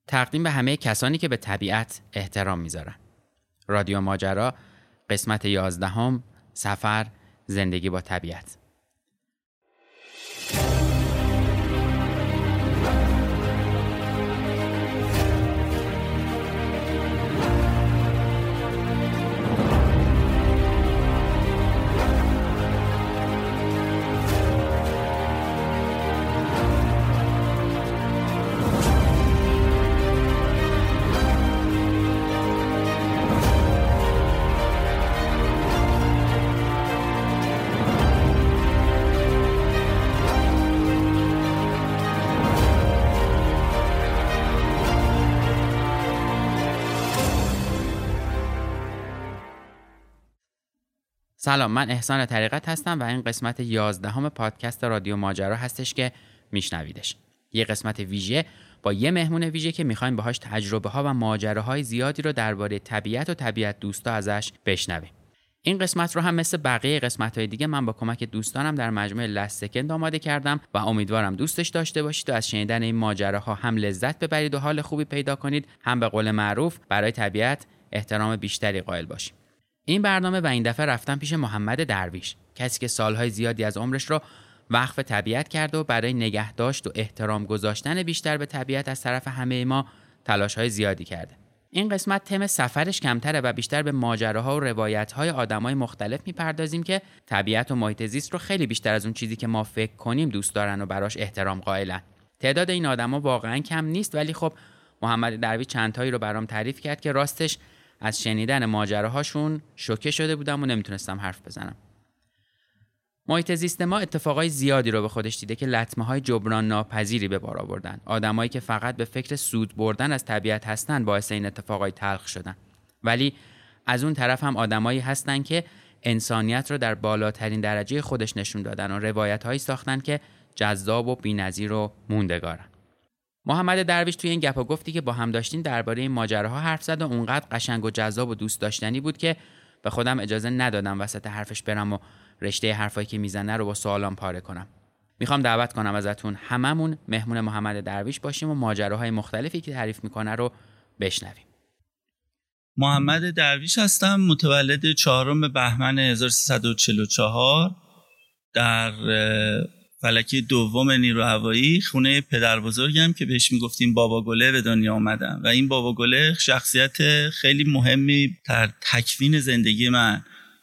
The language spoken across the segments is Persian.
تقدیم به همه کسانی که به طبیعت احترام میذارن. رادیو ماجرا، قسمت 11، سفر، زندگی با طبیعت. سلام، من احسان طریقت هستم و این قسمت 11 پادکست رادیو ماجرا هستش که میشنویدش. یه قسمت ویژه با یه مهمون ویژه که میخوایم باهاش تجربه ها و ماجراهای زیادی رو درباره طبیعت و طبیعت دوستا ازش بشنویم. این قسمت رو هم مثل بقیه قسمت‌های دیگه من با کمک دوستانم در مجموعه لست سکند آماده کردم و امیدوارم دوستش داشته باشید و از شنیدن این ماجراها هم لذت ببرید و حال خوبی پیدا کنید، هم به قول معروف برای طبیعت احترام بیشتری قائل باشید. این برنامه و این دفعه رفتم پیش محمد درویش، کسی که سالهای زیادی از عمرش رو وقف طبیعت کرده و برای نگهداشت و احترام گذاشتن بیشتر به طبیعت از طرف همه ما تلاش‌های زیادی کرده. این قسمت تم سفرش کمتره و بیشتر به ماجراها و روایت‌های آدمای مختلف میپردازیم که طبیعت و محیط زیست رو خیلی بیشتر از اون چیزی که ما فکر کنیم دوست دارن و براش احترام قائلن. تعداد این آدما واقعاً کم نیست، ولی خب محمد درویش چند تایی رو برام تعریف کرد که راستش از شنیدن ماجراهاشون شوکه شده بودم و نمیتونستم حرف بزنم. محیط زیست ما اتفاقای زیادی رو به خودش دیده که لطمه‌های جبران ناپذیری به بار آوردن. آدمایی که فقط به فکر سود بردن از طبیعت هستن باعث این اتفاقای تلخ شدن. ولی از اون طرف هم آدمایی هستن که انسانیت رو در بالاترین درجه خودش نشون دادن و روایت‌هایی ساختن که جذاب و بی‌نظیر و موندگارن. محمد درویش توی این گپ و گفتی که با هم داشتیم درباره این ماجراها حرف زد و اونقدر قشنگ و جذاب و دوست داشتنی بود که به خودم اجازه ندادم وسط حرفش برم و رشته حرفایی که میزنه رو با سوالام پاره کنم. میخوام دعوت کنم ازتون هممون مهمون محمد درویش باشیم و ماجراهای مختلفی که تعریف میکنه رو بشنویم. محمد درویش هستم، متولد 4 بهمن 1344 در فلکی 2 نیرو هوایی، خونه پدر بزرگم که بهش میگفتیم بابا گله به دنیا آمدم و این بابا گله شخصیت خیلی مهمی در تکوین زندگی من.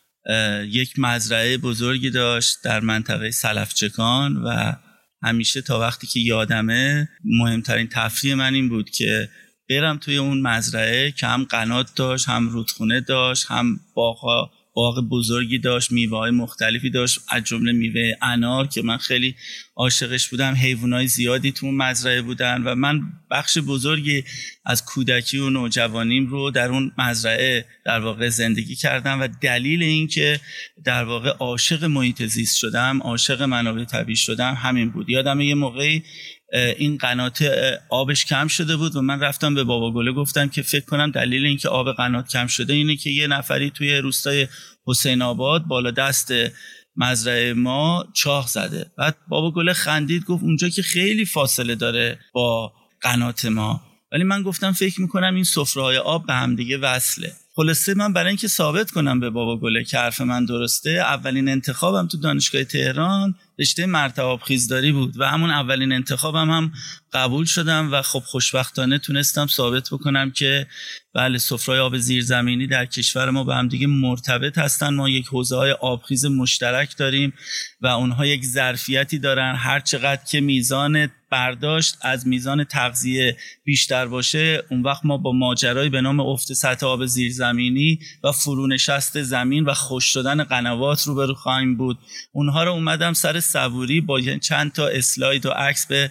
یک مزرعه بزرگی داشت در منطقه سلفچکان و همیشه تا وقتی که یادمه مهمترین تفریح من این بود که برم توی اون مزرعه که هم قنات داشت، هم رودخونه داشت، هم باغ بزرگی داشت، میوه‌های مختلفی داشت، از جمله میوه انار که من خیلی عاشقش بودم. حیوانات زیادی تو اون مزرعه بودن و من بخش بزرگی از کودکی و نوجوانیم رو در اون مزرعه در واقع زندگی کردم و دلیل این که در واقع عاشق محیط زیست شدم، عاشق منابع طبیعی شدم همین بود. یادم یه موقعی این قنات آبش کم شده بود و من رفتم به بابا گله گفتم که فکر کنم دلیل این که آب قنات کم شده اینه که یه نفری توی روستای حسین آباد بالا دست مزرعه ما چاه زده. بعد بابا گله خندید گفت اونجا که خیلی فاصله داره با قنات ما، ولی من گفتم فکر میکنم این سفره‌های آب به هم دیگه وصله. خلاصه من برای اینکه ثابت کنم به بابا گله که حرف من درسته، اولین انتخابم تو دانشگاه تهران رشته مرتع آبخیزداری بود و همون اولین انتخابم هم قبول شدم و خب خوشبختانه تونستم ثابت بکنم که بله سفره‌های آب زیرزمینی در کشور ما به هم دیگه مرتبط هستن. ما یک حوزه‌های آبخیز مشترک داریم و اونها یک ظرفیتی دارن، هر چقدر که میزان برداشت از میزان تغذیه بیشتر باشه اون وقت ما با ماجرایی به نام افت سطح آب زیرزمینی و فرونشست زمین و خشک شدن قنوات روبرو خواهیم بود. اونها رو اومدم سر صبوری با چند تا اسلاید و عکس به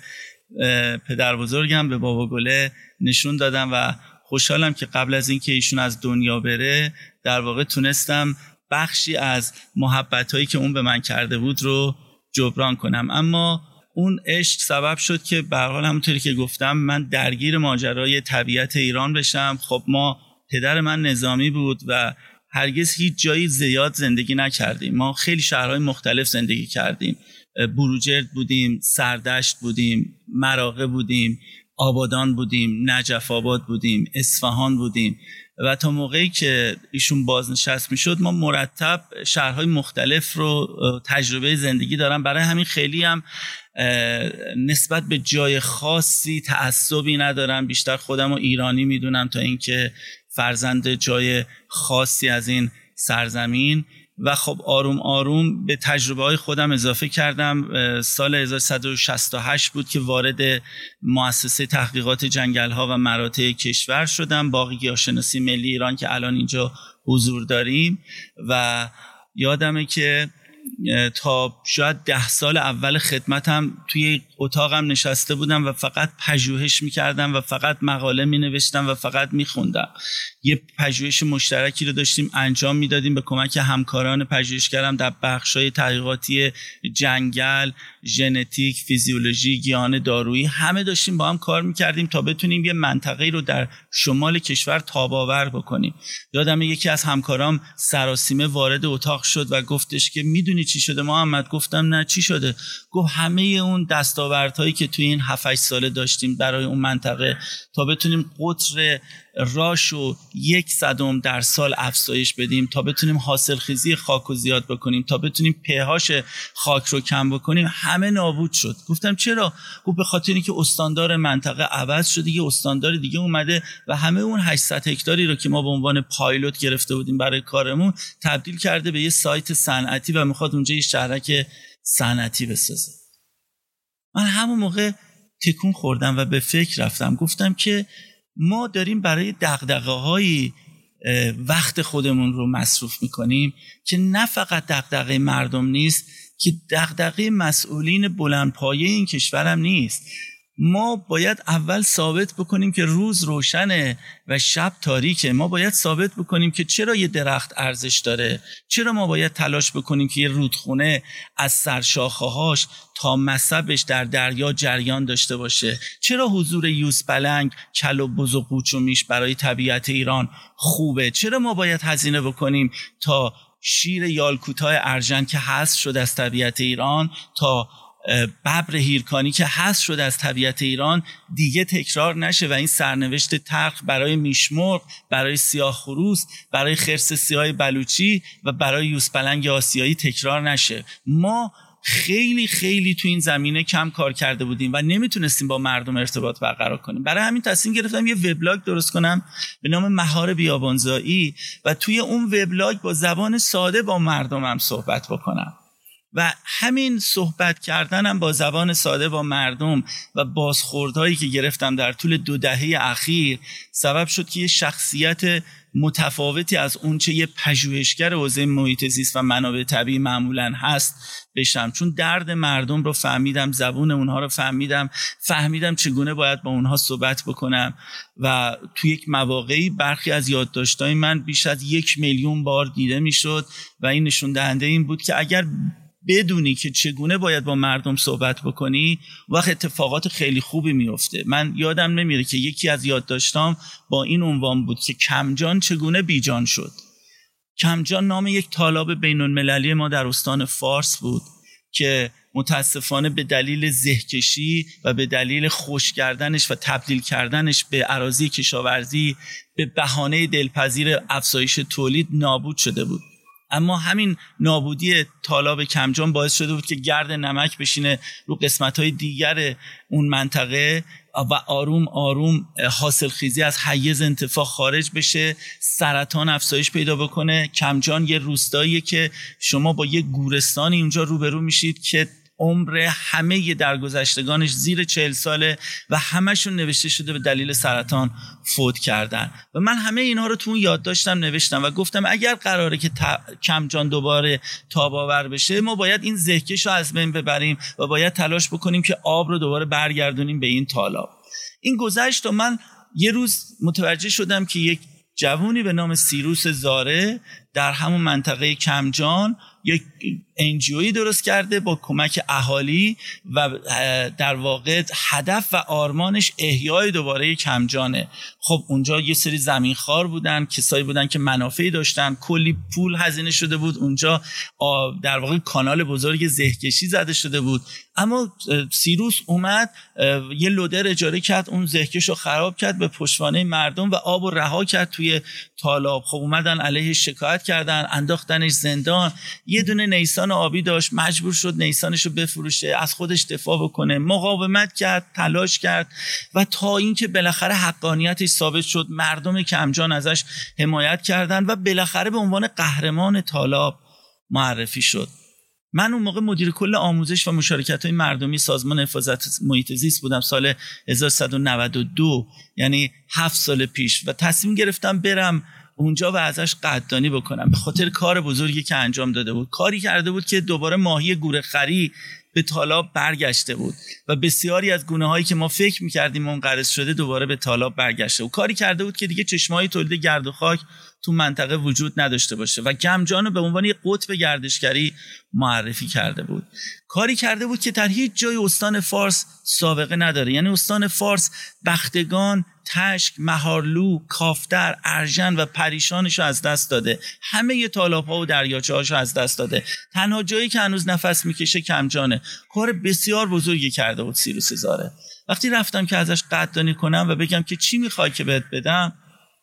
پدر بزرگم به بابا گله نشون دادم و خوشحالم که قبل از اینکه ایشون از دنیا بره در واقع تونستم بخشی از محبتایی که اون به من کرده بود رو جبران کنم. اما اون عشق سبب شد که به هر حال همونطوری که گفتم من درگیر ماجرای طبیعت ایران بشم. خب ما پدر من نظامی بود و هرگز هیچ جایی زیاد زندگی نکردیم. ما خیلی شهرهای مختلف زندگی کردیم. بروجرد بودیم، سردشت بودیم، مراغه بودیم، آبادان بودیم، نجف آباد بودیم، اصفهان بودیم و تا موقعی که ایشون بازنشست میشد ما مرتب شهرهای مختلف رو تجربه زندگی دارم. برای همین خیلی هم نسبت به جای خاصی تعصبی ندارم، بیشتر خودم رو ایرانی میدونم تا اینکه فرزند جای خاصی از این سرزمین. و خب آروم آروم به تجربه های خودم اضافه کردم. سال 1168 بود که وارد مؤسسه تحقیقات جنگل ها و مراتع کشور شدم، باغ گیاهشناسی ملی ایران که الان اینجا حضور داریم. و یادمه که تا شاید 10 سال اول خدمتم توی اتاقم نشسته بودم و فقط پژوهش میکردم و فقط مقاله مینوشتم و فقط میخوندم. یه پژوهش مشترکی رو داشتیم انجام میدادیم به کمک همکاران پژوهشگرم در بخش‌های تحقیقاتی جنگل، ژنتیک، فیزیولوژی، گیاهان دارویی، همه داشتیم با هم کار میکردیم تا بتونیم یه منطقه‌ای رو در شمال کشور تاب‌آور بکنیم. یادم یکی از همکارام سراسیمه وارد اتاق شد و گفتش که میدونی چی شده محمد؟ گفتم نه چی شده؟ گفت همه اون دستاوردهایی که توی این 7-8 ساله داشتیم برای اون منطقه تا بتونیم قطر راشو 1/100 در سال افزایش بدیم، تا بتونیم حاصلخیزی خاک رو زیاد بکنیم، تا بتونیم pH خاک رو کم بکنیم، همه نابود شد. گفتم چرا؟ گفت به خاطر اینکه استاندار منطقه عوض شده، یه استاندار دیگه اومده و همه اون 800 هکتاری رو که ما به عنوان پایلوت گرفته بودیم برای کارمون تبدیل کرده به یه سایت صنعتی و میخواد اونجا یه شهرک صنعتی بسازه. من همون موقع تکون خوردم و به فکر رفتم. گفتم که ما داریم برای دغدغه‌های وقت خودمون رو مصرف میکنیم که نه فقط دغدغه مردم نیست، که دغدغه مسئولین بلندپایه این کشورم نیست. ما باید اول ثابت بکنیم که روز روشنه و شب تاریکه. ما باید ثابت بکنیم که چرا یه درخت ارزش داره، چرا ما باید تلاش بکنیم که یه رودخونه از سرشاخه‌هاش تا مصبش در دریا جریان داشته باشه، چرا حضور یوزپلنگ، کل و بز و قوچ و میش برای طبیعت ایران خوبه، چرا ما باید هزینه بکنیم تا شیر یالکوتای ارژن که حذف شد از طبیعت ایران، تا ببر هیرکانی که حذف شده از طبیعت ایران دیگه تکرار نشه و این سرنوشت تلخ برای میشمرغ، برای سیاه خروس، برای خرس سیاه بلوچی و برای یوزپلنگ آسیایی تکرار نشه. ما خیلی خیلی تو این زمینه کم کار کرده بودیم و نمیتونستیم با مردم ارتباط برقرار کنیم. برای همین تصمیم گرفتم یه وبلاگ درست کنم به نام مهار بیابانزایی و توی اون وبلاگ با زبان ساده با مردمم صحبت بکنم. و همین صحبت کردنم با زبان ساده با مردم و بازخوردهایی که گرفتم در طول 2 دهه اخیر سبب شد که یه شخصیت متفاوتی از اونچه یه پژوهشگر حوزه محیط زیست و منابع طبیعی معمولاً هست بشم. چون درد مردم رو فهمیدم، زبون اونها رو فهمیدم چگونه باید با اونها صحبت بکنم و توی یک مواقعی برخی از یادداشت‌های من بیش از 1 میلیون بار دیده میشد و این نشون دهنده این بود که اگر بدونی که چگونه باید با مردم صحبت بکنی وقت اتفاقات خیلی خوبی میفته. من یادم نمیره که یکی از یادداشتام با این عنوان بود که کمجان چگونه بیجان شد. کمجان نام یک تالاب بین‌المللی ما در استان فارس بود که متاسفانه به دلیل زهکشی و به دلیل خشک کردنش و تبدیل کردنش به اراضی کشاورزی به بهانه دلپذیر افزایش تولید نابود شده بود. اما همین نابودی تالاب کمجان باعث شده بود که گرد نمک بشینه رو قسمت‌های دیگر اون منطقه و آروم آروم حاصل خیزی از حیز انتفاع خارج بشه، سرطان افزایش پیدا بکنه. کمجان یه روستاییه که شما با یه گورستانی اونجا روبرو میشید که عمر همه درگذشتگانش زیر 40 ساله و همشون نوشته شده به دلیل سرطان فوت کردن. و من همه اینها رو تو اون یادداشتم نوشتم و گفتم اگر قراره که کمجان دوباره تاب‌آور بشه ما باید این زهکش رو از بین ببریم و باید تلاش بکنیم که آب رو دوباره برگردونیم به این تالاب. این گذشت و من یه روز متوجه شدم که یک جوونی به نام سیروس زاره در همون منطقه کمجان یک NGOی درست کرده با کمک اهالی و در واقع هدف و آرمانش احیای دوباره کمجانه. خب اونجا یه سری زمینخوار بودن، کسایی بودن که منافعی داشتن، کلی پول هزینه شده بود اونجا، در واقع کانال بزرگ زهکشی زده شده بود. اما سیروس اومد یه لودر اجاره کرد، اون زهکش رو خراب کرد به پشتوانه مردم و آب رو رها کرد توی تالاب. خب اومدن علیه شکایت کردن، انداختنش زندان. یه دونه نیسان آبی داشت، مجبور شد نیسانش رو بفروشه، از خودش دفاع بکنه، مقاومت کرد، تلاش کرد و تا اینکه بالاخره حقانیتش ثابت شد، مردم کمجان ازش حمایت کردن و بالاخره به عنوان قهرمان تالاب معرفی شد. من اون موقع مدیر کل آموزش و مشارکت‌های مردمی سازمان حفاظت محیط زیست بودم سال 1192، یعنی 7 سال پیش، و تصمیم گرفتم برم اونجا و ازش قدردانی بکنم به خاطر کار بزرگی که انجام داده بود. کاری کرده بود که دوباره ماهی گورخری به تالاب برگشته بود و بسیاری از گونه‌هایی که ما فکر می‌کردیم منقرض شده دوباره به تالاب برگشته بود. کاری کرده بود که دیگه چشمه‌های تولید گرد و خاک تو منطقه وجود نداشته باشه و کمجان رو به عنوان یک قطب گردشگری معرفی کرده بود. کاری کرده بود که در هیچ جای استان فارس سابقه نداره. یعنی استان فارس بختگان، تشک، مهارلو، کافتر، ارژن و پریشانش رو از دست داده. همه ی تالاب‌ها و دریاچه‌هاش رو از دست داده. تنها جایی که هنوز نفس میکشه کمجانه. کار بسیار بزرگی کرده بود سیروس زاره. وقتی رفتم که ازش قدردانی کنم و بگم که چی میخوای که بهت بدم،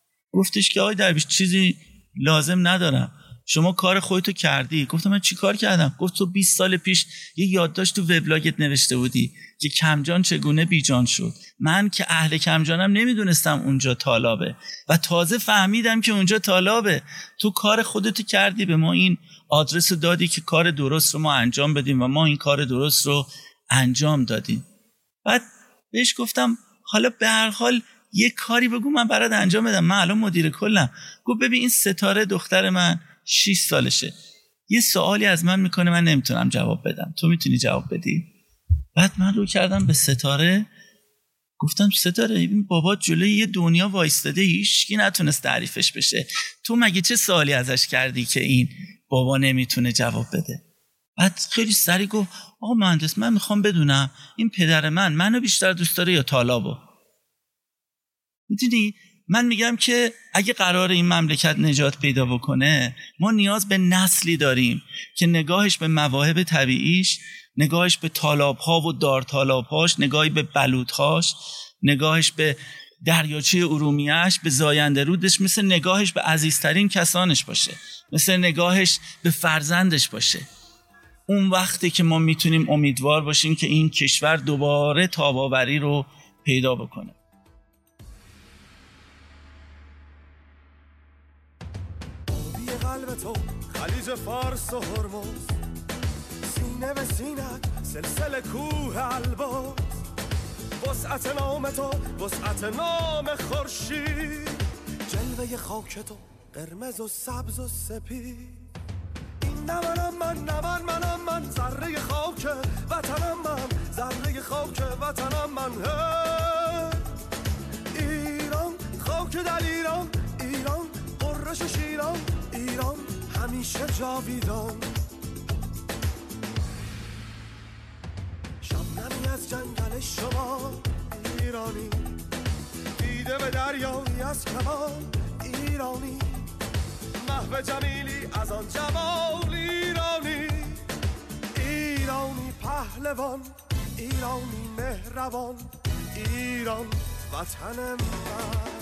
گفتش که آقای درویش چیزی لازم ندارم، شما کار خودتو کردی. گفتم من چی کار کردم؟ گفت تو 20 سال پیش یه یادداشت تو وبلاگت نوشته بودی که کمجان چگونه بیجان شد. من که اهل کمجانم نمیدونستم اونجا تالابه و تازه فهمیدم که اونجا تالابه. تو کار خودتو کردی، به ما این آدرس رو دادی که کار درست رو ما انجام بدیم و ما این کار درست رو انجام دادیم. بعد بهش گفتم حالا به هر حال یه کاری بگو من برات انجام بدم، من الان مدیر کلم. گفت ببین این ستاره دختر من 6 سالشه، یه سوالی از من میکنه من نمیتونم جواب بدم، تو میتونی جواب بدی؟ بعد من رو کردم به ستاره، گفتم ستاره این بابا جلوی یه دنیا وایستاده، هیچکی نتونست تعریفش بشه، تو مگه چه سوالی ازش کردی که این بابا نمیتونه جواب بده؟ بعد خیلی سریع گفت آقا مهندس من میخوام بدونم این پدر منو بیشتر دوست داره یا طالابو؟ میدونی من میگم که اگه قرار این مملکت نجات پیدا بکنه، ما نیاز به نسلی داریم که نگاهش به مواهب طبیعیش، نگاهش به تالاب‌ها و دارتالاب‌هاش، نگاهی به بلوط‌هاش، نگاهش به دریاچه ارومیه‌اش، به زاینده رودش، مثل نگاهش به عزیزترین کسانش باشه، مثل نگاهش به فرزندش باشه. اون وقتی که ما میتونیم امیدوار باشیم که این کشور دوباره تاب‌آوری رو پیدا بکنه. قلب تو خلیج فارس و هرمز، سینه به سینت سلسله کوه البرز، وسعت نام تو وسعت نام خورشید، جلوه خاک تو قرمز و سبز و سپید. این منم من ذره خاک وطنم، من ذره خاک وطنم، من ایران خاک در ایران، ایران قرش شیران، ایران همیشه جاویدان. شبنمی از جنگل شما ایرانی، دیده به دریایی از کمان ایرانی، محو جمیلی از آن جمال ایرانی، ایرانی پهلوان، ایرانی مهربان، ایران وطن من.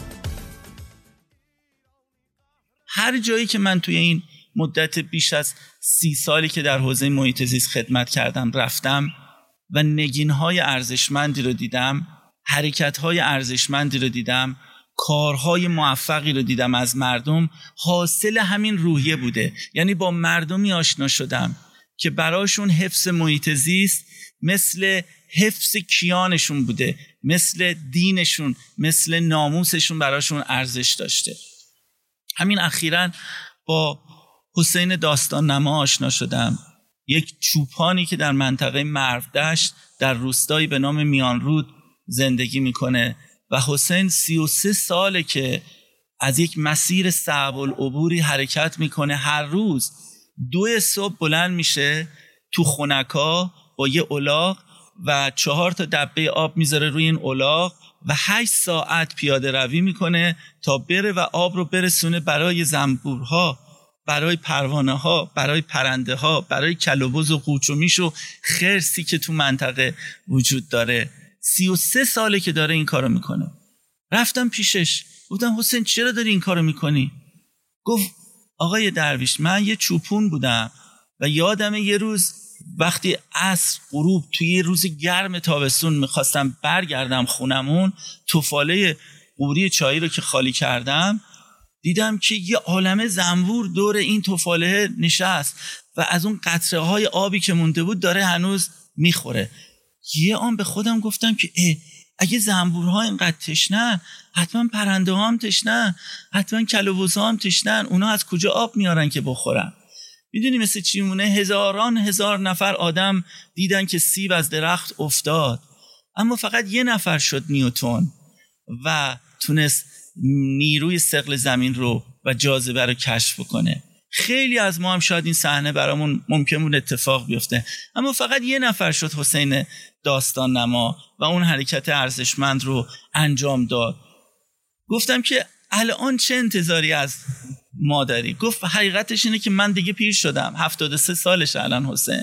هر جایی که من توی این مدت بیش از 30 سالی که در حوزه محیط زیست خدمت کردم رفتم و نگین‌های ارزشمندی رو دیدم، حرکت‌های ارزشمندی رو دیدم، کارهای موفقی رو دیدم از مردم، حاصل همین روحیه بوده. یعنی با مردمی آشنا شدم که براشون حفظ محیط زیست مثل حفظ کیانشون بوده، مثل دینشون، مثل ناموسشون براشون ارزش داشته. همین اخیراً با حسین داستان نما آشنا شدم، یک چوپانی که در منطقه مرودشت در روستایی به نام میانرود زندگی میکنه و حسین 33 ساله که از یک مسیر صعب العبوری حرکت میکنه، هر روز 2 صبح بلند میشه تو خنکا با یه الاغ و 4 تا دبه آب میذاره روی این الاغ و 8 ساعت پیاده روی میکنه تا بره و آب رو برسونه برای زنبورها، برای پروانه ها، برای پرنده ها، برای کلوبز و قوچ و میش و خرسی که تو منطقه وجود داره. 33 ساله که داره این کارو میکنه. رفتم پیشش گفتم حسین چرا داری این کارو میکنی؟ گفت آقای درویش من یه چوپون بودم و یادمه یه روز وقتی عصر غروب توی یه روز گرم تابستون میخواستم برگردم خونمون، توفاله قوری چایی رو که خالی کردم دیدم که یه عالمه زنبور دور این توفاله نشست و از اون قطره های آبی که مونده بود داره هنوز میخوره. یه آن به خودم گفتم که اگه زنبورها اینقدر تشنن حتما پرنده ها هم تشنن، حتما کلوبوز ها هم تشنن، اونا از کجا آب میارن که بخورن؟ میدونی مثل چی مونه؟ هزار نفر آدم دیدن که سیب از درخت افتاد، اما فقط یه نفر شد نیوتن و تونست نیروی ثقل زمین رو و جاذبه رو کشف بکنه. خیلی از ما هم شاید این صحنه برامون ممکن بود اتفاق بیفته، اما فقط یه نفر شد حسین داستان نما و اون حرکت ارزشمند رو انجام داد. گفتم که الان چه انتظاری از ما داری؟ گفت حقیقتش اینه که من دیگه پیر شدم، 73 سالش الان حسین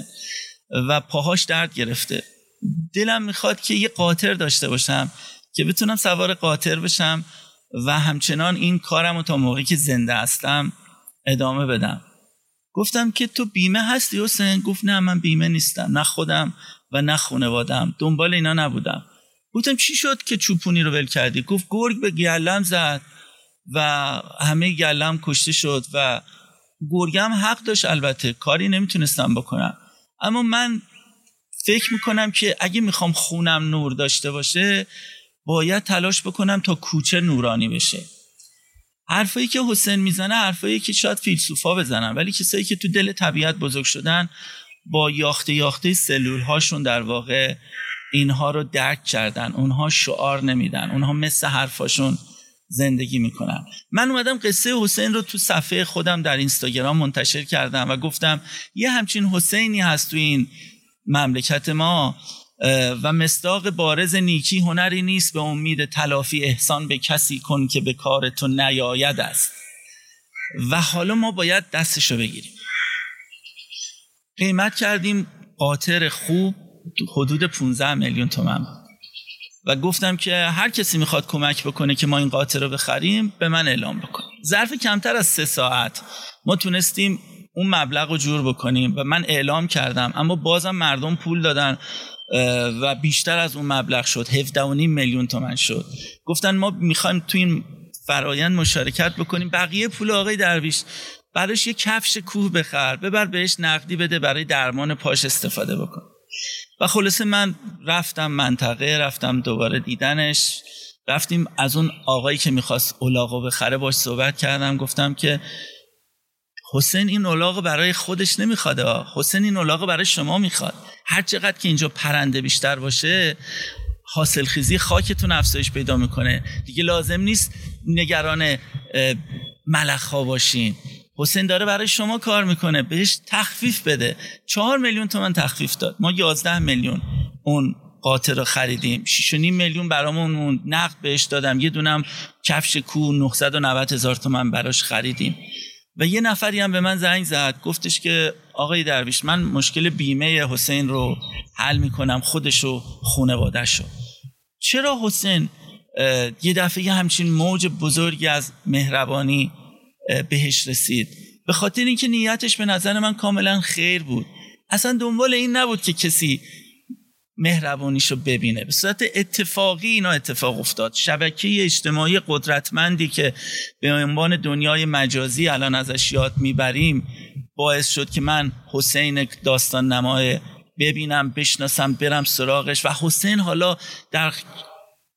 و پاهاش درد گرفته. دلم میخواد که یه قاطر داشته باشم که بتونم سوار قاطر بشم و همچنان این کارم رو تا موقعی که زنده هستم ادامه بدم. گفتم که تو بیمه هستی حسین؟ گفت نه من بیمه نیستم، نه خودم و نه خانواده‌ام، دنبال اینا نبودم. گفتم چی شد که چوپونی رو ول کردی؟ گفت گرگ به گلم زد و همه گلم کشته شد و گرگم حق داشت، البته کاری نمیتونستم بکنم، اما من فکر میکنم که اگه میخوام خونم نور داشته باشه باید تلاش بکنم تا کوچه نورانی بشه. حرفایی که حسین میزنه حرفایی که شاید فیلسوفا بزنن، ولی کسایی که تو دل طبیعت بزرگ شدن با یاخته سلول هاشون در واقع اینها رو درک کردن. اونها شعار نمیدن، اونها مثل حرفاشون زندگی میکنن. من اومدم قصه حسین رو تو صفحه خودم در اینستاگرام منتشر کردم و گفتم یه همچین حسینی هست تو این مملکت ما و مصداق بارز نیکی هنری نیست به امید تلافی احسان به کسی کن که به کار تو نیاید است و حالا ما باید دستشو بگیریم. قیمت کردیم قاطر خوب حدود 15 میلیون تومان و گفتم که هر کسی میخواد کمک بکنه که ما این قاطر رو بخریم به من اعلام بکنه. ظرف کمتر از 3 ساعت ما تونستیم اون مبلغ رو جور بکنیم و من اعلام کردم، اما بازم مردم پول دادن و بیشتر از اون مبلغ شد، 17.5 میلیون تومان شد. گفتن ما میخوایم تو این فرایند مشارکت بکنیم، بقیه پول آقای درویش براش یه کفش کوه بخر، ببر بهش نقدی بده برای درمان پاش استفاده بکن. و خلاصه من رفتم منطقه، رفتم دوباره دیدنش، رفتیم از اون آقایی که میخواست الاغو بخره باش صحبت کردم، گفتم که حسین این الاغ برای خودش نمیخواد، حسین این الاغ برای شما میخواد. هر چقدر که اینجا پرنده بیشتر باشه حاصل خیزی خاکتون افزایش پیدا میکنه، دیگه لازم نیست نگران ملخ‌ها باشین. حسین داره برای شما کار میکنه، بهش تخفیف بده. 4 میلیون تومان تخفیف داد، ما 11 میلیون اون قاطر رو خریدیم، 6.5 میلیون برامون نقد بهش دادم، یه دونم کفش کو 990,000 تومان براش خریدیم. و یه نفری هم به من زنگ زد گفتش که آقای درویش من مشکل بیمه حسین رو حل میکنم، خودش و خانواده‌شو. چرا حسین یه دفعه همچین موج بزرگی از مهربانی بهش رسید؟ به خاطر اینکه نیتش به نظر من کاملا خیر بود، اصلا دنبال این نبود که کسی مهربانیشو ببینه. به صورت اتفاقی اینا اتفاق افتاد. شبکه اجتماعی قدرتمندی که به عنوان دنیای مجازی الان ازش یاد میبریم باعث شد که من حسین داستان نمای ببینم، بشناسم، برم سراغش و حسین حالا در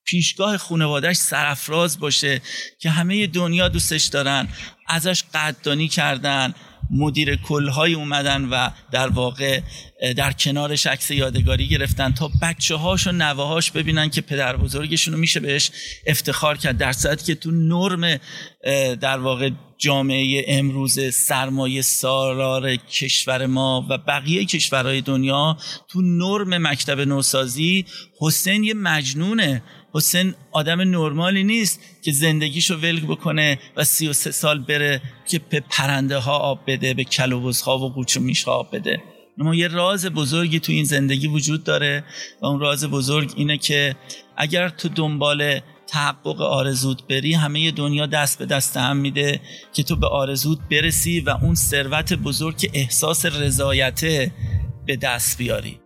پیشگاه خانواده‌اش سرافراز باشه که همه دنیا دوستش دارن، ازش قدردانی کردن، مدیر کل‌های اومدن و در واقع در کنارش عکس یادگاری گرفتن تا بچه‌هاش و نوه‌هاش ببینن که پدر بزرگشون رو میشه بهش افتخار کرد، در صورتی که تو نرم در واقع جامعه امروز سرمایه سالار کشور ما و بقیه کشورهای دنیا تو نرم مکتب نوسازی حسین یه مجنونه. حسین آدم نرمالی نیست که زندگیشو ولگ بکنه و 33 سال بره که به پرنده ها آب بده، به کلوبوزها و قوچ و میش آب بده. اما یه راز بزرگی تو این زندگی وجود داره و اون راز بزرگ اینه که اگر تو دنبال تحقق آرزوت بری، همه دنیا دست به دست هم میده که تو به آرزوت برسی و اون ثروت بزرگ که احساس رضایت به دست بیاری.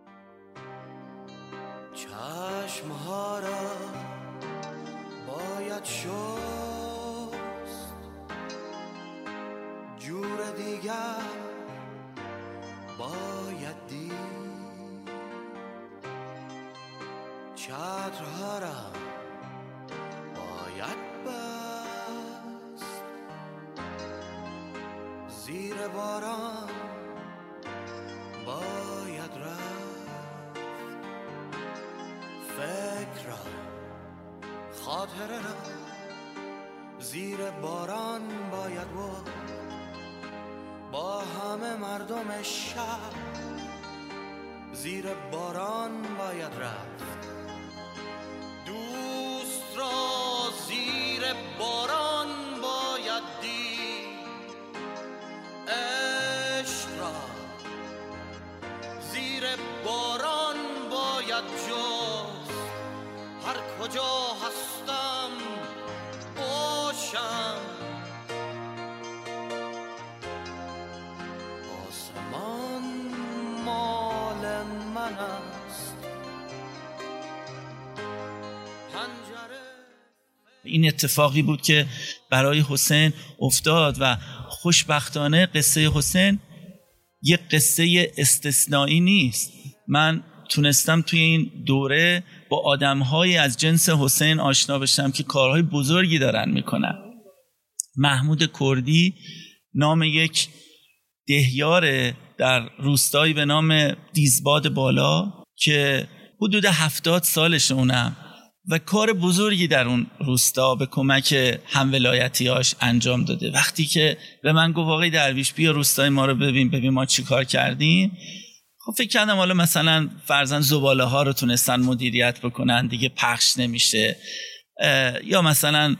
چشمها را باید شست، جور دیگر باید دید، چترها را باید بست، زیر باران باید رفت، فکر را خاطره را زیر باران باید بود، با همه مردم شهر زیر باران باید رفت، دوست را زیر باران باید دید، عشق را زیر باران باید جست، هر کجا هستم باشم، آسمان مال من است، این اتفاقی بود که برای حسین افتاد و خوشبختانه قصه حسین یه قصه استثنایی نیست. من تونستم توی این دوره با آدم‌های از جنس حسین آشنا بشم که کارهای بزرگی دارن میکنن. محمود کردی نام یک دهیار در روستایی به نام دیزباد بالا که حدود 70 سالش اونم و کار بزرگی در اون روستا به کمک همولایتیاش انجام داده. وقتی که به من گفت آقای درویش بیا روستای ما رو ببین ما چی کار کردیم، خب فکر کردم حالا مثلا فرضاً زباله ها رو تونستن مدیریت بکنن دیگه پخش نمیشه، یا مثلا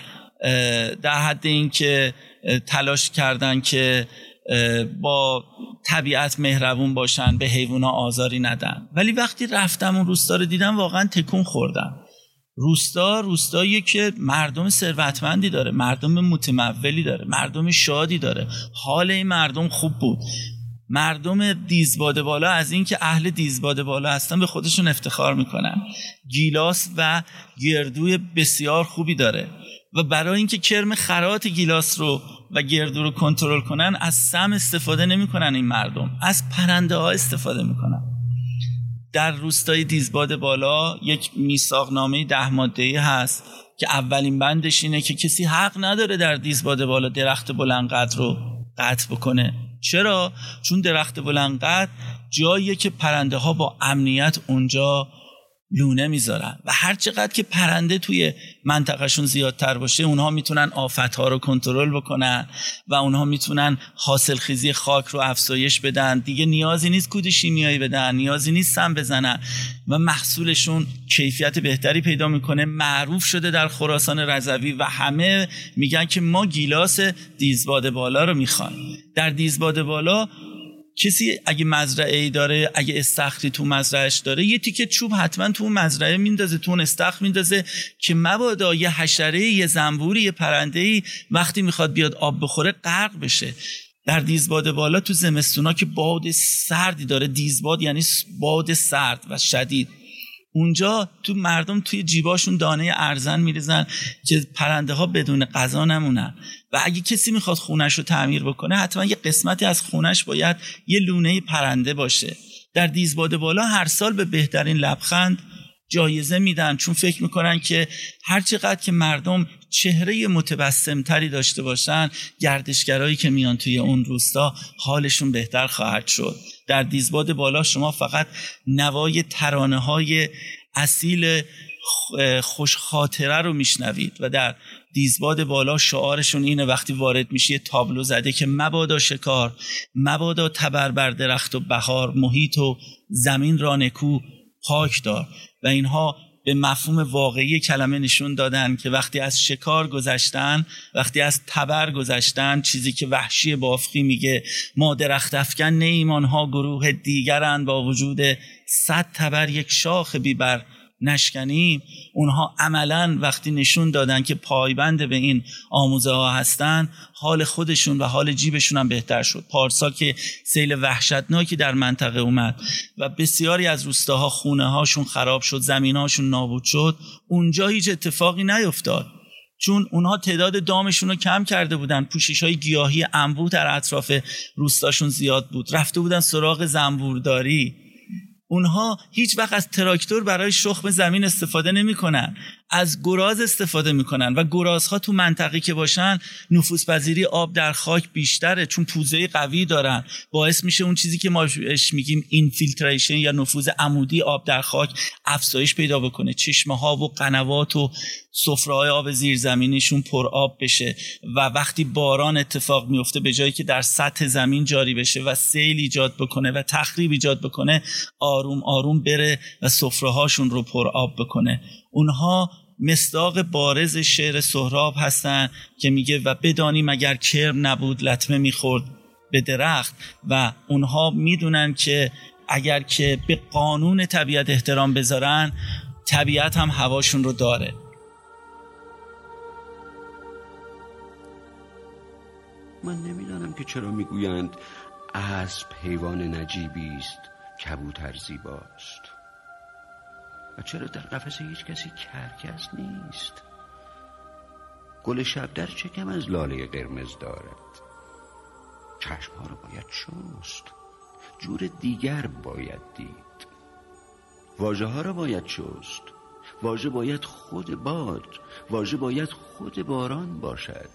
در حد این که تلاش کردن که با طبیعت مهربون باشن، به حیوونا آزاری ندن. ولی وقتی رفتم اون روستا رو دیدم واقعا تکون خوردم. روستایی که مردم ثروتمندی داره، مردم متمولی داره، مردم شادی داره، حال این مردم خوب بود. مردم دیزباد بالا از این که اهل دیزباد بالا هستن به خودشون افتخار میکنن. گیلاس و گردوی بسیار خوبی داره و برای اینکه کرم خرات گیلاس رو و گردو رو کنترل کنن از سم استفاده نمیکنن، این مردم از پرنده ها استفاده میکنن. در روستای دیزباد بالا یک میثاقنامه 10 ماده‌ای هست که اولین بندش اینه که کسی حق نداره در دیزباد بالا درخت بلندقدر رو قطع بکنه. چرا؟ چون درخت بلندقدر جاییه که پرنده ها با امنیت اونجا لونه میذارن و هر چقدر که پرنده توی منطقهشون زیادتر باشه اونها میتونن آفتها رو کنترل بکنن و اونها میتونن حاصل خیزی خاک رو افزایش بدن. دیگه نیازی نیست کود شیمیایی بدن، نیازی نیست سم بزنن و محصولشون کیفیت بهتری پیدا میکنه. معروف شده در خراسان رضوی و همه میگن که ما گیلاس دیزباد بالا رو میخوایم. در دیزباد بالا کسی اگه مزرعه‌ای داره، اگه استخری تو مزرعهش داره، یه تیکه چوب حتما تو مزرعه میندازه، تو اون استخر میندازه که مبادا یه حشره، یه زنبوری، یه پرنده‌ای وقتی میخواد بیاد آب بخوره غرق بشه. در دیزباد بالا تو زمستونا که باد سردی داره، دیزباد یعنی باد سرد و شدید، اونجا تو مردم توی جیباشون دانه ارزن میریزن که پرنده ها بدون غذا نمونن. و اگه کسی میخواد خونش رو تعمیر بکنه حتما یه قسمتی از خونش باید یه لونه پرنده باشه. در دیزباد بالا هر سال به بهترین لبخند جایزه میدن، چون فکر میکنن که هر چقدر که مردم چهره متبسمتری داشته باشن، گردشگرایی که میان توی اون روستا حالشون بهتر خواهد شد. در دیزباد بالا شما فقط نوای ترانه‌های اصیل خوش خاطره رو میشنوید و در دیزباد بالا شعارشون اینه وقتی وارد میشی تابلو زده که مبادا شکار، مبادا تبر بر درخت و بهار، محیط و زمین را نکو پاک دار. و اینها به مفهوم واقعی کلمه نشون دادن که وقتی از شکار گذشتن، وقتی از تبر گذشتن، چیزی که وحشی بافقی میگه ما درخت افکن نیم آنها گروه دیگرند، با وجود 100 تبر یک شاخ بیبر نشکنیم. اونها عملاً وقتی نشون دادن که پایبند به این آموزه ها هستن، حال خودشون و حال جیبشون هم بهتر شد. پارسال که سیل وحشتناکی در منطقه اومد و بسیاری از روستاها خونه هاشون خراب شد، زمین هاشون نابود شد، اونجا هیچ اتفاقی نیفتاد، چون اونها تعداد دامشون رو کم کرده بودن. پوشش های گیاهی انبوه در اطراف روستاشون زیاد بود، رفته بودن سراغ زنبورداری. اونها هیچ وقت از تراکتور برای شخم زمین استفاده نمی کنن، از گراز استفاده می کنن و گرازها تو منطقی که باشن نفوذپذیری آب در خاک بیشتره، چون پوزه قوی دارن، باعث میشه اون چیزی که ما میگیم اینفیلتریشن یا نفوذ عمودی آب در خاک افزایش پیدا بکنه، چشمه ها و قنوات و سفره‌های آب زیرزمینیشون پر آب بشه و وقتی باران اتفاق میفته به جایی که در سطح زمین جاری بشه و سیل ایجاد بکنه و تخریب ایجاد بکنه، آروم آروم بره و سفره‌هاشون رو پر آب بکنه. اونها مصداق بارز شعر سهراب هستن که میگه و بدانی مگر کرم نبود لطمه میخورد به درخت. و اونها میدونن که اگر که به قانون طبیعت احترام بذارن، طبیعت هم هواشون رو داره. من نمیدانم که چرا میگویند اسب حیوان نجیبی است، کبوتر زیباست، و چرا در قفس هیچ کسی کرکس نیست. گل شبدر چه کم از لاله قرمز دارد. چشمها رو باید شست، جور دیگر باید دید. واژه ها رو باید شست، واژه باید خود باد، واژه باید خود باران باشد.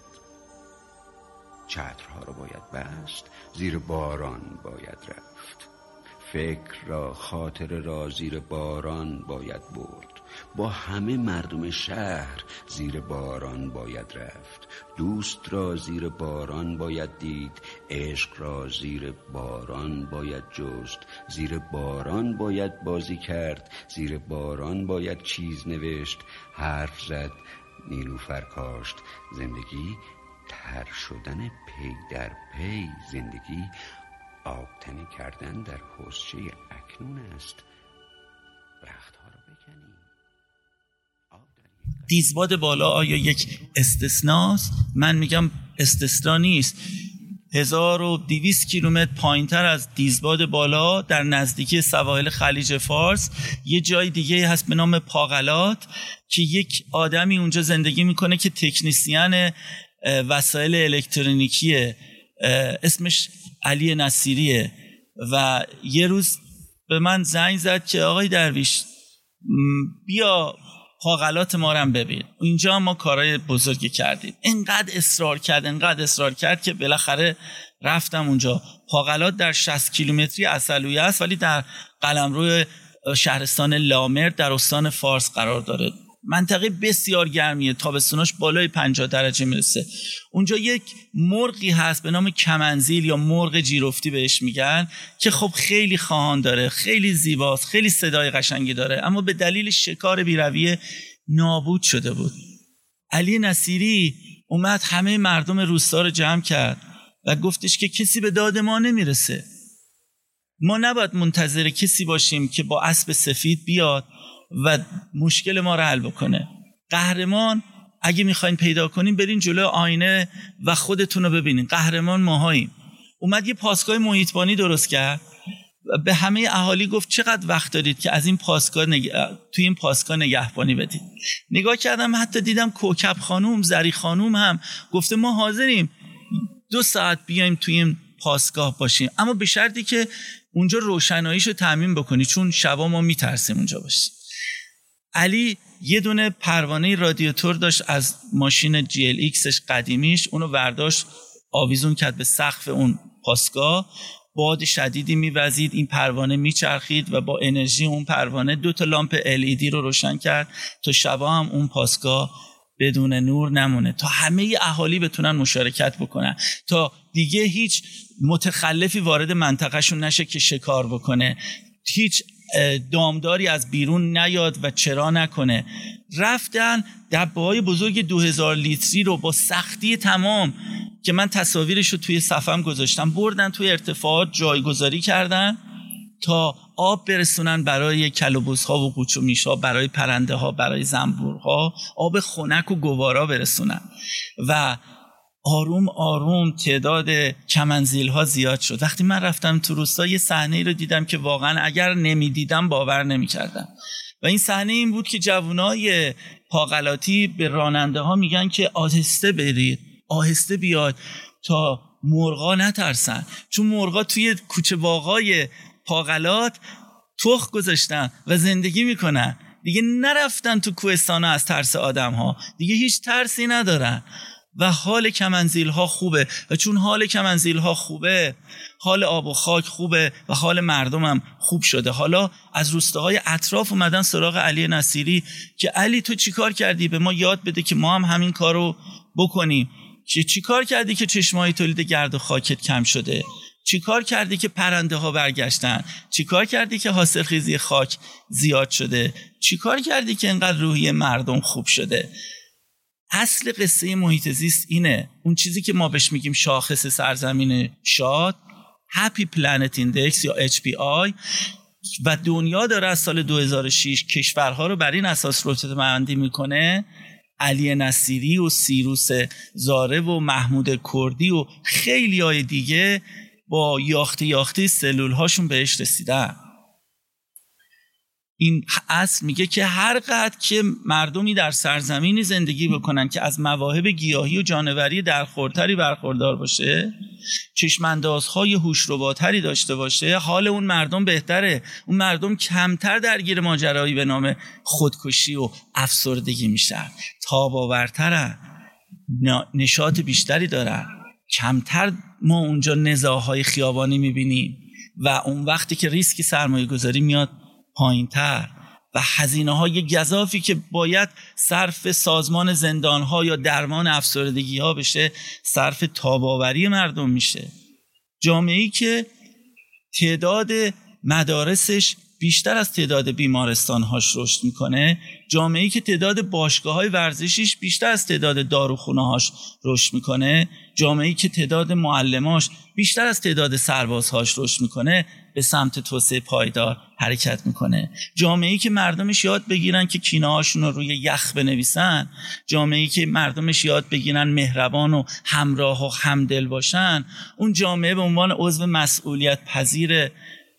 چترها رو باید بست، زیر باران باید رفت. فکر را، خاطر را زیر باران باید برد. با همه مردم شهر زیر باران باید رفت. دوست را زیر باران باید دید، عشق را زیر باران باید جست. زیر باران باید بازی کرد، زیر باران باید چیز نوشت. حرف زد، نیلوفر کاشت. زندگی تر شدن پی در پی، زندگی آبتنی کردن در حوضچه اکنون است. رختها رو بکنیم. دیزباد بالا آیا یک استثناست؟ من میگم استثنا نیست. 1200 کیلومتر پایینتر از دیزباد بالا در نزدیکی سواحل خلیج فارس یه جای دیگه هست به نام پاغلات که یک آدمی اونجا زندگی میکنه که تکنیسیان وسایل الکترونیکیه، اسمش علی نصیریه. و یه روز به من زنگ زد که آقای درویش بیا پاغلات ما رو هم ببین، اینجا ما کارهای بزرگی کردیم. انقدر اصرار کرد که بالاخره رفتم اونجا. پاغلات در 60 کیلومتری عسلویه است، ولی در قلمرو شهرستان لامرد در استان فارس قرار داره. منطقه بسیار گرمیه، تابستوناش بالای 50 درجه میرسه. اونجا یک مرغی هست به نام کمنزیل یا مرغ جیرفتی بهش میگن که خب خیلی خواهان داره، خیلی زیباست، خیلی صدای قشنگی داره، اما به دلیل شکار بیرویه نابود شده بود. علی نصیری اومد همه مردم روستا رو جمع کرد و گفتش که کسی به داد ما نمیرسه. ما نباید منتظر کسی باشیم که با اسب سفید بیاد و مشکل ما رو حل بکنه. قهرمان اگه میخواین پیدا کنین برین جلو آینه و خودتون رو ببینین. قهرمان ماهاییم. اومد یه پاسگاه محیطبانی درست کرد و به همه اهالی گفت چقدر وقت دارید که از این پاسگاه توی این پاسگاه نگهبانی بدید. نگاه کردم حتی دیدم کوکب خانوم، زری خانوم هم گفته ما حاضریم 2 ساعت بیایم توی این پاسگاه باشیم، اما به شرطی که اونجا روشناییشو تامین بکنی، چون شبا ما میترسیم اونجا باشیم. علی یه دونه پروانه رادیاتور داشت از ماشین GLXش قدیمیش، اونو برداشت آویزون کرد به سقف اون پاسگاه، باد شدیدی میوزید، این پروانه میچرخید و با انرژی اون پروانه 2 تا لامپ LED رو روشن کرد تا شبا هم اون پاسگاه بدون نور نمونه، تا همه اهالی بتونن مشارکت بکنن، تا دیگه هیچ متخلفی وارد منطقهشون نشه که شکار بکنه، هیچ دامداری از بیرون نیاد و چرا نکنه. رفتن دبه‌های بزرگ 2000 لیتری رو با سختی تمام که من تصاویرش رو توی صفحه‌ام گذاشتم بردن توی ارتفاعات جایگذاری کردن تا آب برسونن برای کلوبوس‌ها و قوچ و میش‌ها، برای پرنده‌ها، برای زنبورها، آب خنک و گوارا برسونن و آروم آروم تعداد چمنزیل‌ها زیاد شد. وقتی من رفتم تو روستا یه صحنه‌ای رو دیدم که واقعا اگر نمی‌دیدم باور نمی‌کردم و این صحنه این بود که جوانای پاغلاتی به راننده‌ها میگن که آهسته برید، آهسته بیاد تا مرغا نترسن، چون مرغا توی کوچه باغای پاغلات تخم گذاشتن و زندگی میکنن، دیگه نرفتن تو کوهستانا از ترس آدم‌ها، دیگه هیچ ترسی ندارن و حال کمنزیل‌ها خوبه و چون حال کمنزیل‌ها خوبه حال آب و خاک خوبه و حال مردم هم خوب شده. حالا از روستاهای اطراف اومدن سراغ علی نصیری که علی تو چی کار کردی؟ به ما یاد بده که ما هم همین کارو بکنیم. چی کار کردی که چشمه‌های تولید گرد و خاکت کم شده؟ چی کار کردی که پرنده ها برگشتن؟ چی کار کردی که حاصلخیزی خاک زیاد شده؟ چی کار کردی که انقدر روحیه مردم خوب شده؟ اصل قصه محیط زیست اینه، اون چیزی که ما بهش میگیم شاخص سرزمین شاد، Happy Planet Index یا HPI، و دنیا داره از سال 2006 کشورها رو بر این اساس رتبه بندی میکنه. علی نصیری و سیروس زاره و محمود کردی و خیلی های دیگه با یاخته سلول هاشون بهش رسیدن. این اصل میگه که هر قدر که مردمی در سرزمینی زندگی بکنن که از مواهب گیاهی و جانوری درخورتری برخوردار باشه، چشماندازهای هوش‌رباتری داشته باشه، حال اون مردم بهتره، اون مردم کمتر درگیر ماجرایی به نام خودکشی و افسردگی میشن، تاب‌آورترن، نشاط بیشتری دارن، کمتر ما اونجا نزاع‌های خیابانی میبینیم و اون وقتی که ریسک سرمایه‌گذاری میاد پایین‌تر و هزینه‌های گزافی که باید صرف سازمان زندان‌ها یا درمان افسردگی‌ها بشه صرف تاب‌آوری مردم میشه. جامعه‌ای که تعداد مدارسش بیشتر از تعداد بیمارستان‌هاش رشد میکنه، جامعه‌ای که تعداد باشگاه‌های ورزشیش بیشتر از تعداد داروخونه‌هاش رشد میکنه، جامعه‌ای که تعداد معلماش بیشتر از تعداد سربازهاش رشد میکنه، به سمت توسعه پایدار حرکت میکنه. جامعه‌ای که مردمش یاد بگیرن که کینه‌هاشون رو روی یخ بنویسن، جامعه‌ای که مردمش یاد بگیرن مهربان و همراه و همدل باشن، اون جامعه به عنوان عضو مسئولیت پذیر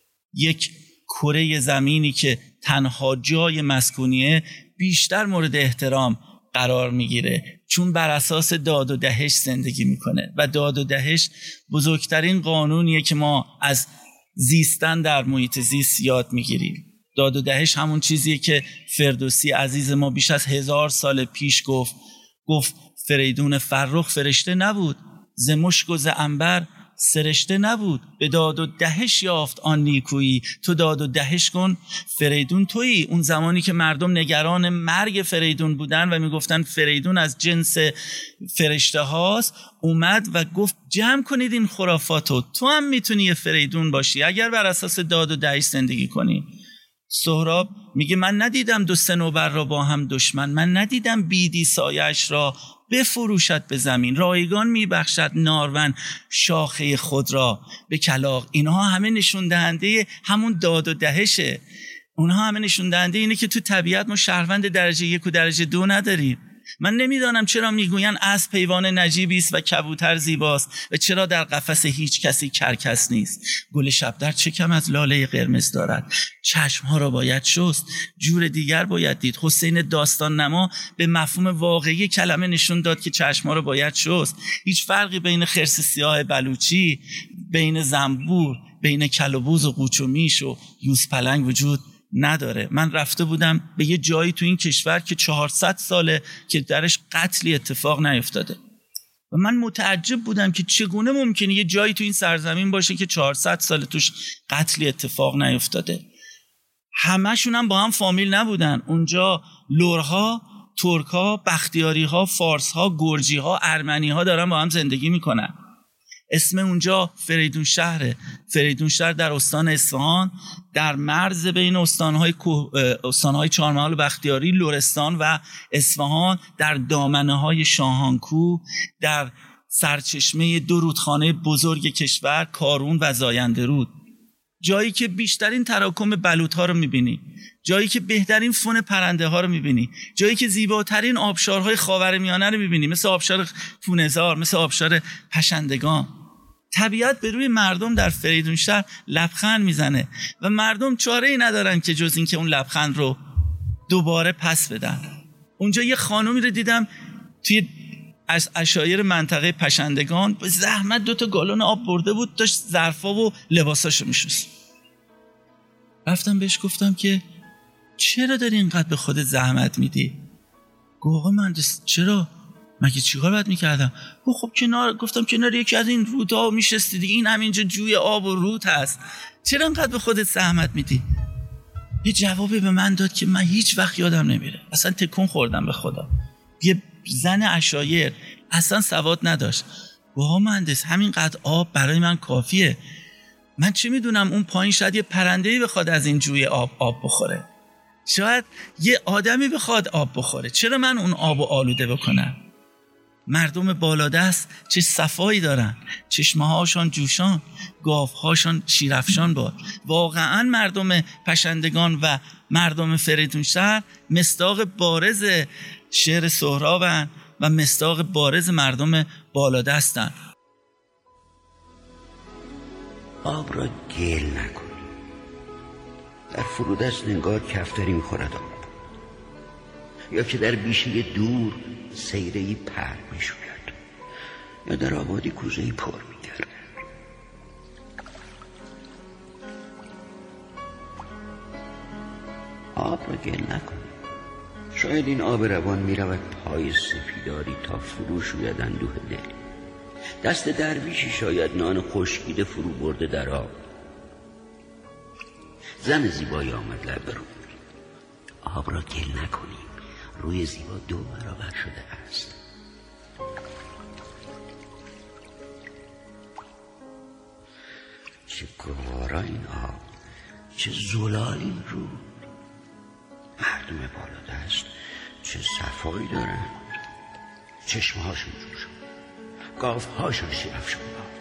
یک کره زمینی که تنها جای مسکونیه بیشتر مورد احترام قرار میگیره، چون بر اساس داد و دهش زندگی میکنه و داد و دهش بزرگترین قانونیه که ما از زیستن در محیط زیست یاد میگیریم. داد و دهش همون چیزیه که فردوسی عزیز ما بیش از 1000 سال پیش گفت فریدون فرخ فرشته نبود، ز مشک و ز عنبر سرشته نبود، به داد و دهش یافت آن نیکویی، تو داد و دهش کن فریدون تویی. اون زمانی که مردم نگران مرگ فریدون بودن و میگفتن فریدون از جنس فرشته هاست، اومد و گفت جمع کنید این خرافاتو، تو هم میتونی یه فریدون باشی اگر بر اساس داد و دهش زندگی کنی. سهراب میگه من ندیدم دو صنوبر را با هم دشمن، من ندیدم بیدی سایش را بفروشد به زمین، رایگان میبخشد نارون شاخه خود را به کلاغ. اینها همه نشون دهنده همون داد و دهشه، اونها همه نشون دهنده اینه که تو طبیعت ما شهروند درجه 1 و درجه 2 نداریم. من نمیدانم چرا میگوین اسب حیوان نجیبی است و کبوتر زیباست و چرا در قفس هیچ کسی کرکس نیست. گل شبدر چه کم از لاله قرمز دارد، چشمها را باید شست، جور دیگر باید دید. حسین داستان نما به مفهوم واقعی کلمه نشون داد که چشمها را باید شست. هیچ فرقی بین خرس سیاه بلوچی، بین زنبور، بین کلوبوز و قوچ و میش و یوز پلنگ وجود نداره. من رفته بودم به یه جایی تو این کشور که 400 ساله که درش قتلی اتفاق نیفتاده و من متعجب بودم که چگونه ممکنه یه جایی تو این سرزمین باشه که 400 ساله توش قتلی اتفاق نیفتاده. همشون هم با هم فامیل نبودن. اونجا لرها، ترک‌ها، بختیاری‌ها، فارس‌ها، گرجی‌ها، ارمنی‌ها دارن با هم زندگی میکنن. اسم اونجا فریدون شهره. فریدون شهر در استان اصفهان، در مرز بین استان‌های چهارمحال و بختیاری، لرستان و اصفهان، در دامنه‌های شاهانکوه، در سرچشمه دو رودخانه بزرگ کشور، کارون و زاینده رود. جایی که بیشترین تراکم بلوط‌ها رو می‌بینی، جایی که بهترین فون پرنده‌ها رو می‌بینی، جایی که زیباترین آبشارهای خاورمیانه رو می‌بینی، مثل آبشار فونزار، مثل آبشار پشندگان. طبیعت به روی مردم در فریدون شهر لبخند میزنه و مردم چاره‌ای ندارن که جز این که اون لبخند رو دوباره پس بدن. اونجا یه خانومی رو دیدم توی از عشایر منطقه پشندگان به زحمت 2 گالون آب برده بود، داشت ظرفا و لباساشو میشست. رفتم بهش گفتم که چرا داری اینقدر به خودت زحمت میدی؟ گفت آقا مهندس چرا؟ مگه چیکار باید میکردم؟ خب گفتم کنار یکی از این رودها میشستی دیگه، این همینجا جوی آب و رود هست، چرا اینقدر به خودت زحمت میدی؟ یه جوابی به من داد که من هیچ وقت یادم نمیره. اصلا تکون خوردم به خدا. یه زن عشایر اصلا سواد نداشت. گفت مهندس همینقدر آب برای من کافیه. من چه میدونم اون پایین شاید یه پرنده‌ای بخواد از این جوی آب بخوره، شاید یه آدمی بخواد آب بخوره، چرا من اون آبو آلوده بکنم؟ مردم بالادست چه صفایی دارن، چشمه‌هاشون جوشان، گاوهاشون شیرافشان باد. واقعا مردم پشندگان و مردم فریدون شهر مصداق بارز شعر سهرابن و مصداق بارز مردم بالادستن. آب را گل نکنی. در فرودست انگار کفتری میخورد آب، یا که در بیشه دور سیرهی پر میشوید، یا در آبادی کوزهی پر میگرد. آب را گل نکنی. شاید این آب روان میرود پای سپیداری تا فرو شوید اندوه دل. دست درویشی شاید نان خشکیده فرو برده در آب. زن زیبایی آمد لب رو. آب را گل نکنیم، روی زیبا 2 برابر شده است. چه گوارا این آب، چه زلال این رود. مردم بالادست چه صفایی دارن، چشمهاشون جوشن، گاوهاشون شیرافشان باد.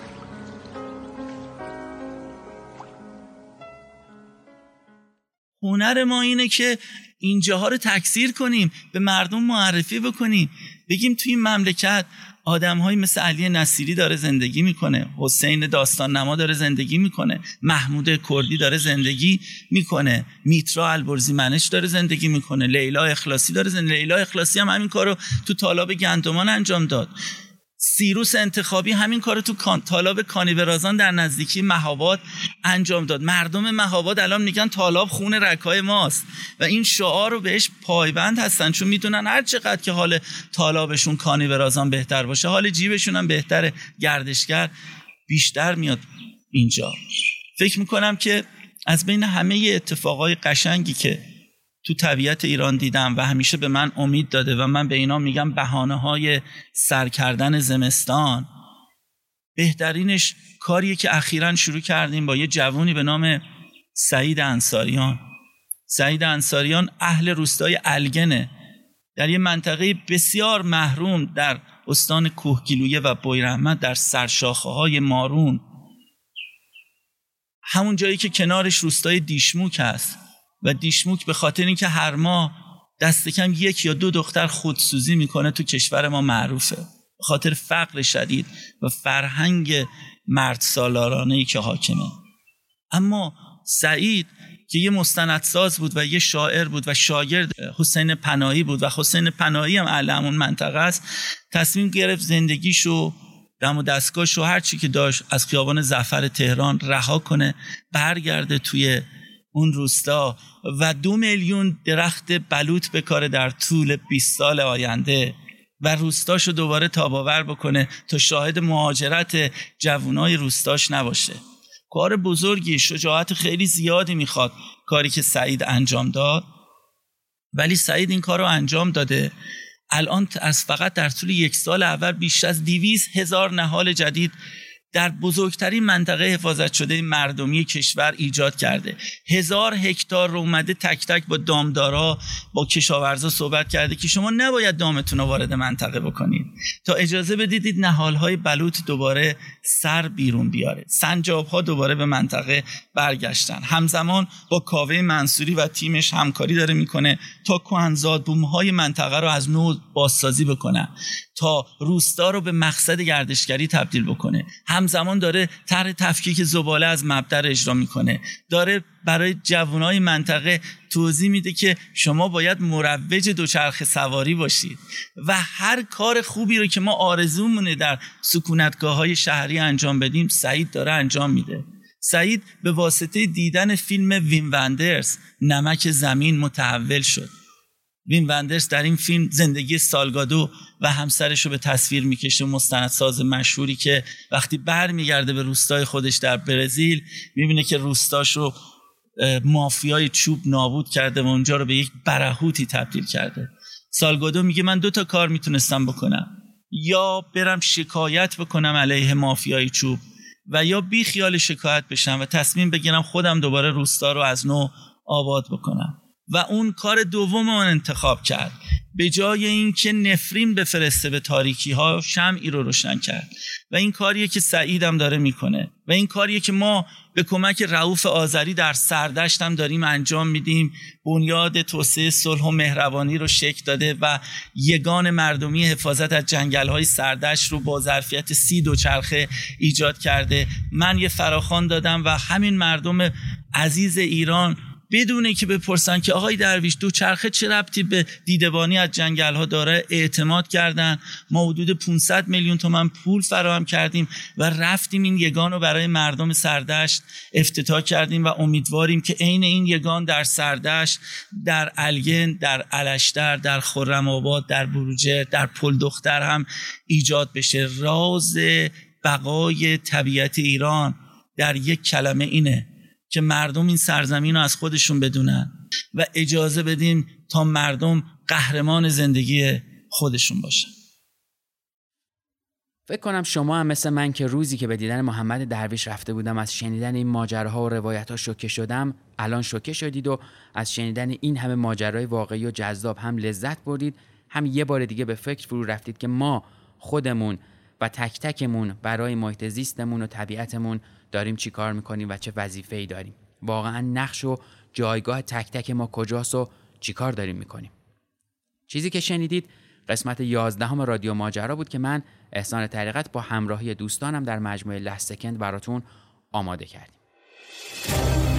هنر ما اینه که اینجاها رو تکثیر کنیم، به مردم معرفی بکنیم، بگیم توی این مملکت آدم‌هایی مثل علی نصیری داره زندگی میکنه، حسین داستان نما داره زندگی میکنه، محمود کردی داره زندگی میکنه، میترا البرزی منش داره زندگی میکنه، لیلا اخلاصی داره زندگی. لیلا اخلاصی هم همین کارو تو تالاب گندمان انجام داد. سیروس انتخابی همین کارو تو تالاب کانیورازان در نزدیکی مهاباد انجام داد. مردم مهاباد الان میگن تالاب خون رکای ماست و این شعار رو بهش پایبند هستن، چون میدونن هر چقدر که حال تالابشون کانیورازان بهتر باشه، حال جیبشون هم بهتره، گردشگر بیشتر میاد اینجا. فکر میکنم که از بین همه اتفاقای قشنگی که تو طبیعت ایران دیدم و همیشه به من امید داده و من به اینا میگم بهانه‌های سر کردن زمستان، بهترینش کاریه که اخیراً شروع کردیم با یه جوونی به نام سعید انصاریان. سعید انصاریان اهل روستای الگنه، در یه منطقه بسیار محروم در استان کوهگیلویه و بویراحمد در سرشاخه‌های مارون، همون جایی که کنارش روستای دیشموک هست و دیشموک به خاطر اینکه هر ماه دست کم 1 یا 2 دختر خودسوزی میکنه تو کشور ما معروفه، به خاطر فقر شدید و فرهنگ مرد سالارانه‌ای که حاکمه. اما سعید که یه مستندساز بود و یه شاعر بود و شاگرد حسین پناهی بود و حسین پناهی هم اهل همون منطقه است، تصمیم گرفت زندگیشو، دم و دستگاهشو، هر چی که داشت از خیابان ظفر تهران رها کنه، برگرده توی اون روستا و 2 میلیون درخت بلوط بکاره در طول 20 سال آینده و روستاشو دوباره تاب‌آور بکنه تا شاهد مهاجرت جوانای روستاش نباشه. کار بزرگی، شجاعت خیلی زیادی میخواد کاری که سعید انجام داد، ولی سعید این کار رو انجام داده. الان از فقط در طول 1 سال اول بیش از 200,000 نهال جدید در بزرگترین منطقه حفاظت شده مردمی کشور ایجاد کرده. 1000 هکتار رو اومده تک تک با دامدارا، با کشاورزا صحبت کرده که شما نباید دامتون رو وارد منطقه بکنید تا اجازه بدید نهالهای بلوط دوباره سر بیرون بیاره. سنجاب‌ها دوباره به منطقه برگشتن. همزمان با کاوه منصوری و تیمش همکاری داره میکنه تا کهنزاد بوم‌های منطقه رو از نو بازسازی بکنن، تا روستا رو به مقصد گردشگری تبدیل بکنه. همزمان داره طرح تفکیک زباله از مبدا اجرا میکنه، داره برای جوانای منطقه توضیح میده که شما باید مروج دوچرخه سواری باشید و هر کار خوبی رو که ما آرزومونه در سکونتگاه‌های شهری انجام بدیم سعید داره انجام میده. سعید به واسطه دیدن فیلم ویم وندرز نمک زمین متحول شد. ویم وندرز در این فیلم زندگی سالگادو و همسرش رو به تصویر میکشه، مستندساز مشهوری که وقتی برمیگرده به روستای خودش در برزیل میبینه که روستاش رو مافیای چوب نابود کرده و اونجا رو به یک برهوتی تبدیل کرده. سالگادو میگه من 2 تا کار میتونستم بکنم، یا برم شکایت بکنم علیه مافیای چوب و یا بی خیال شکایت بشم و تصمیم بگیرم خودم دوباره روستا رو از نو آباد بکنم. و اون کار دوم اون انتخاب کرد. به جای اینکه نفرین بفرسته به تاریکی ها، شمعی رو روشن کرد. و این کاریه که سعید هم داره میکنه و این کاریه که ما به کمک رؤوف آذری در سردشت هم داریم انجام میدیم. بنیاد توسعه صلح و مهربانی رو شکل داده و یگان مردمی حفاظت از جنگل‌های سردشت رو با ظرفیت 30 دوچرخه ایجاد کرده. من یه فراخوان دادم و همین مردم عزیز ایران بدونه که بپرسن که آقای درویش دوچرخه چه ربطی به دیدبانی از جنگل‌ها داره، اعتماد کردن. ما حدود 500 میلیون تومان پول فراهم کردیم و رفتیم این یگان رو برای مردم سردشت افتتاح کردیم و امیدواریم که عین این یگان در سردشت، در الگن، در الشتر، در خرم‌آباد، در بروجرد، در پل دختر هم ایجاد بشه. راز بقای طبیعت ایران در یک کلمه اینه که مردم این سرزمین رو از خودشون بدونن و اجازه بدیم تا مردم قهرمان زندگی خودشون باشن. فکر کنم شما هم مثل من که روزی که به دیدن محمد درویش رفته بودم از شنیدن این ماجراها و روایت‌ها شوکه شدم، الان شوکه شدید و از شنیدن این همه ماجرای واقعی و جذاب هم لذت بردید، هم یه بار دیگه به فکر فرو رفتید که ما خودمون و تک تکمون برای محیط زیستمون و طبیعتمون داریم چی کار میکنیم و چه وظیفه‌ای داریم. واقعا نقش و جایگاه تک تک ما کجاست و چی کار داریم میکنیم. چیزی که شنیدید قسمت 11 رادیو ماجرا بود که من احسان طریقت با همراهی دوستانم در مجموعه لست سکند براتون آماده کردیم.